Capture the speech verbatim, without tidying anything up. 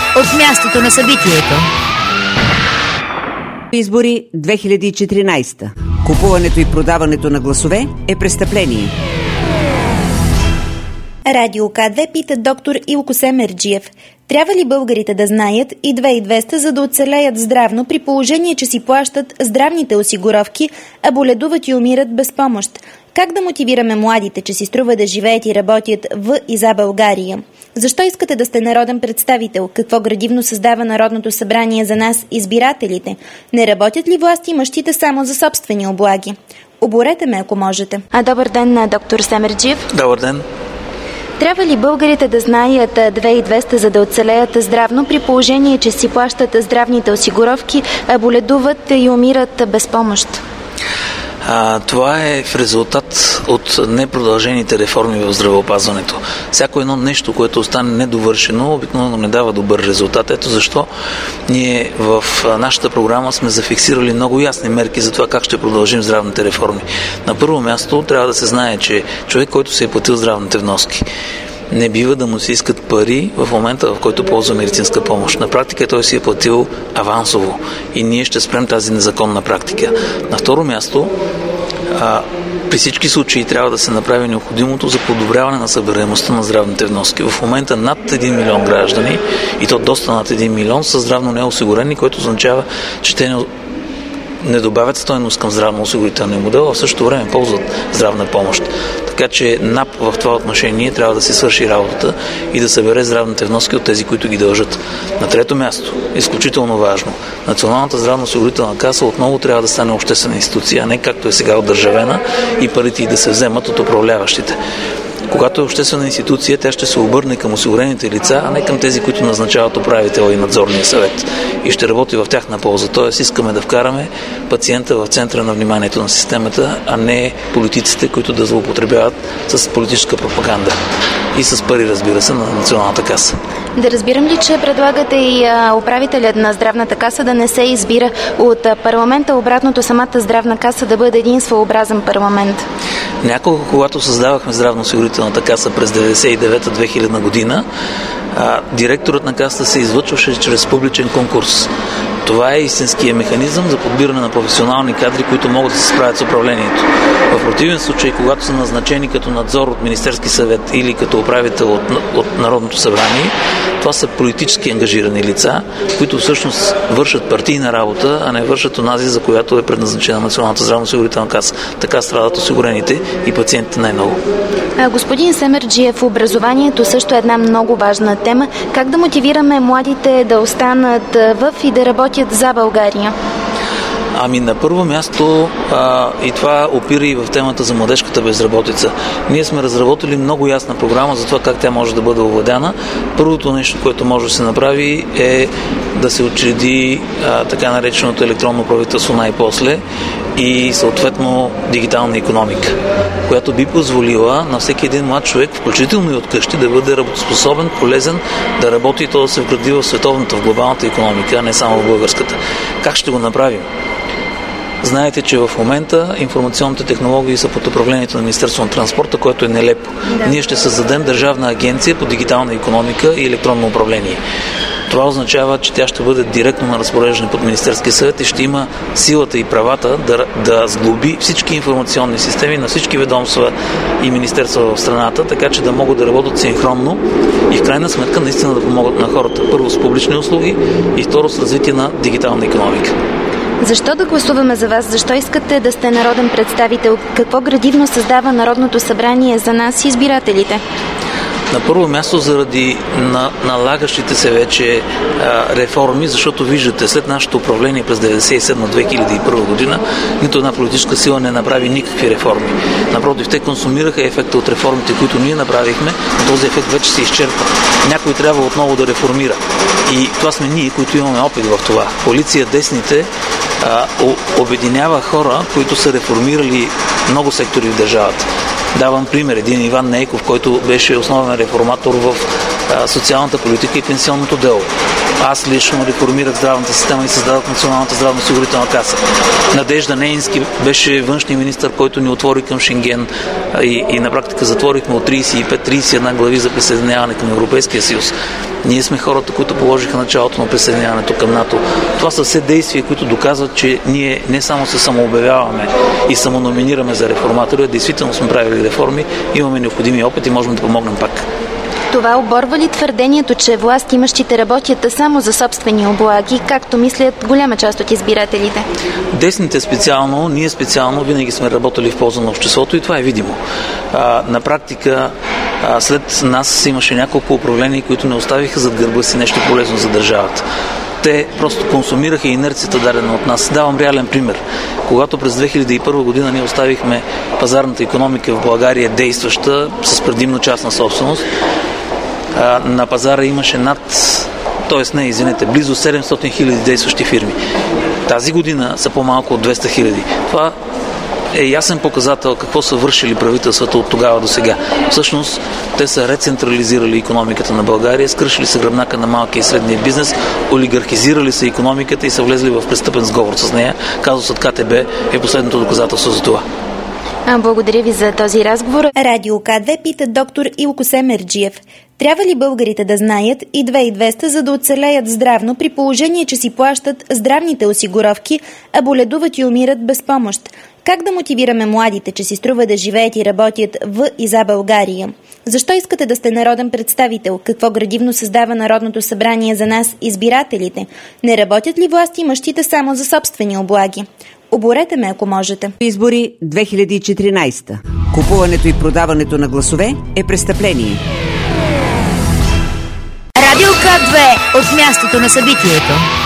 от мястото на събитието. Избори две хиляди и четиринадесета. Купуването и продаването на гласове е престъпление. Радио К две пита доктор Илко Семерджиев. Трябва ли българите да знаят и две хиляди и двеста, за да оцелеят здравно, при положение, че си плащат здравните осигуровки, а боледуват и умират без помощ? Как да мотивираме младите, че си струва да живеят и работят в и за България? Защо искате да сте народен представител? Какво градивно създава Народното събрание за нас, избирателите? Не работят ли власти имащите само за собствени облаги? Оборете ме, ако можете. А добър ден, доктор Семерджиев. Добър ден. Трябва ли българите да знаят две хиляди и двеста, за да оцелеят здравно, при положение, че си плащат здравните осигуровки, а боледуват и умират без помощ? А, това е в резултат от непродължените реформи в здравеопазването. Всяко едно нещо, което остане недовършено, обикновено не дава добър резултат. Ето защо ние в нашата програма сме зафиксирали много ясни мерки за това как ще продължим здравните реформи. На първо място трябва да се знае, че човек, който се е платил здравните вноски, не бива да му се искат пари в момента, в който ползва медицинска помощ. На практика той си е платил авансово и ние ще спрем тази незаконна практика. На второ място, а, при всички случаи трябва да се направи необходимото за подобряване на събираемостта на здравните вноски. В момента над един милион граждани, и то доста над един милион, са здравно неосигурени, което означава, че те не не добавят стойност към здравноосигурителния модел, а в същото време ползват здравна помощ. Така че НАП в това отношение трябва да си свърши работата и да събере здравните вноски от тези, които ги дължат. На трето място, изключително важно, Националната здравноосигурителна каса отново трябва да стане обществена институция, а не както е сега отдържавена и парите й да се вземат от управляващите. Когато е обществена институция, тя ще се обърне към осигурените лица, а не към тези, които назначават управител и надзорния съвет. И ще работи в тяхна полза. Тоест, искаме да вкараме пациента в центъра на вниманието на системата, а не политиците, които да злоупотребяват с политическа пропаганда. И с пари, разбира се, на Националната каса. Да разбирам ли, че предлагате и а, управителят на здравната каса да не се избира от а, парламента, обратното самата здравна каса да бъде един своеобразен парламент? Някога, когато създавахме здравноосигурителната каса през деветдесет и девета - две хилядна година, а, директорът на касата се излъчваше чрез публичен конкурс. Това е истинския механизъм за подбиране на професионални кадри, които могат да се справят с управлението. В противен случай, когато са назначени като надзор от Министерски съвет или като управител от, от Народното събрание, това са политически ангажирани лица, които всъщност вършат партийна работа, а не вършат онази, за която е предназначена Националната здравноосигурителна каса. Така страдат осигурените и пациентите най-много. А, господин Семерджиев, образованието също е една много важна тема. Как да мотивираме младите да останат в и да работят за България? Ами на първо място, а, и това опира и в темата за младежката безработица. Ние сме разработили много ясна програма за това как тя може да бъде овладяна. Първото нещо, което може да се направи, е да се учреди а, така нареченото електронно правителство най-после и съответно дигитална икономика, която би позволила на всеки един млад човек, включително и от къщи, да бъде работоспособен, полезен, да работи и то да се вгради в световната, в глобалната икономика, а не само в българската. Как ще го направим? Знаете, че в момента информационните технологии са под управлението на Министерството на транспорта, което е нелепо. Да. Ние ще създадем държавна агенция по дигитална икономика и електронно управление. Това означава, че тя ще бъде директно на разпореждане под Министерския съвет и ще има силата и правата да, да сглоби всички информационни системи на всички ведомства и министерства в страната, така че да могат да работят синхронно и в крайна сметка наистина да помогат на хората. Първо с публични услуги и второ с развитие на дигитална икономика. Защо да гласуваме за вас? Защо искате да сте народен представител? Какво градивно създава Народното събрание за нас, избирателите? На първо място заради на, налагащите се вече а, реформи, защото виждате, след нашето управление през деветдесет и седма - две хиляди и първа година, нито една политическа сила не направи никакви реформи. Напротив, те консумираха ефекта от реформите, които ние направихме, но този ефект вече се изчерпа. Някой трябва отново да реформира. И това сме ние, които имаме опит в това. Коалиция Десните а, о, обединява хора, които са реформирали много сектори в държавата. Давам пример. Един Иван Нейков, който беше основен реформатор в социалната политика и пенсионното дело. Аз лично реформирах здравната система и създадох Националната здравноосигурителна каса. Надежда Нейнски беше външния министър, който ни отвори към Шенген и, и на практика затворихме от трийсет и пет трийсет и една глави за присъединяване към Европейския съюз. Ние сме хората, които положиха началото на присъединяването към НАТО. Това са все действия, които доказват, че ние не само се самообявяваме и самономинираме за реформатори, а действително сме правили реформи, имаме необходими опит и можем да помогнем пак. Това оборва ли твърдението, че власт имащите работят само за собствени облаги, както мислят голяма част от избирателите? Десните специално, ние специално винаги сме работили в полза на обществото и това е видимо. А, на практика а, след нас имаше няколко управления, които не оставиха зад гърба си нещо полезно за държавата. Те просто консумираха инерцията, дадена от нас. Давам реален пример. Когато през две хиляди и първа година ние оставихме пазарната икономика в България действаща с предимно частна собственост, на пазара имаше над, т.е. не, извинете, близо седемстотин хиляди действащи фирми. Тази година са по-малко от двеста хиляди. Това е ясен показател какво са вършили правителствата от тогава до сега. Всъщност, те са рецентрализирали икономиката на България, скръшили са гръбнака на малкия и средния бизнес, олигархизирали са икономиката и са влезли в престъпен сговор с нея. Казусът КТБ е последното доказателство за това. Благодаря ви за този разговор. Радио К две пита доктор Илко Семерджиев. Трябва ли българите да знаят и две хиляди и двеста, за да оцелеят здравно, при положение, че си плащат здравните осигуровки, а боледуват и умират без помощ? Как да мотивираме младите, че си струва да живеят и работят в и за България? Защо искате да сте народен представител? Какво градивно създава Народното събрание за нас, избирателите? Не работят ли власти имащите само за собствени облаги? Оборете ме, ако можете. Избори две хиляди и четиринайсета. Купуването и продаването на гласове е престъпление. Радио К две от мястото на събитието.